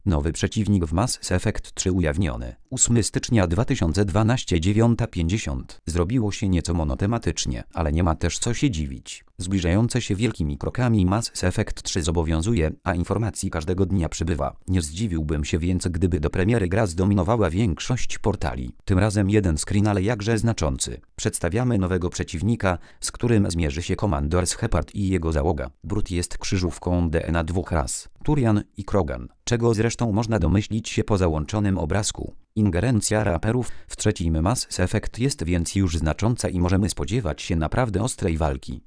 Nowy przeciwnik w Mass Effect 3 ujawniony. 8 stycznia 2012 9:50. Zrobiło się nieco monotematycznie, ale nie ma też co się dziwić. Zbliżające się wielkimi krokami Mass Effect 3 zobowiązuje, a informacji każdego dnia przybywa. Nie zdziwiłbym się więc, gdyby do premiery gra zdominowała większość portali. Tym razem jeden screen, ale jakże znaczący. Przedstawiamy nowego przeciwnika, z którym zmierzy się Komandor Shepard i jego załoga. Brut jest krzyżówką DNA dwóch ras, Turian i Krogan, czego zresztą można domyślić się po załączonym obrazku. Ingerencja raperów w trzecim Mass Effect jest więc już znacząca i możemy spodziewać się naprawdę ostrej walki.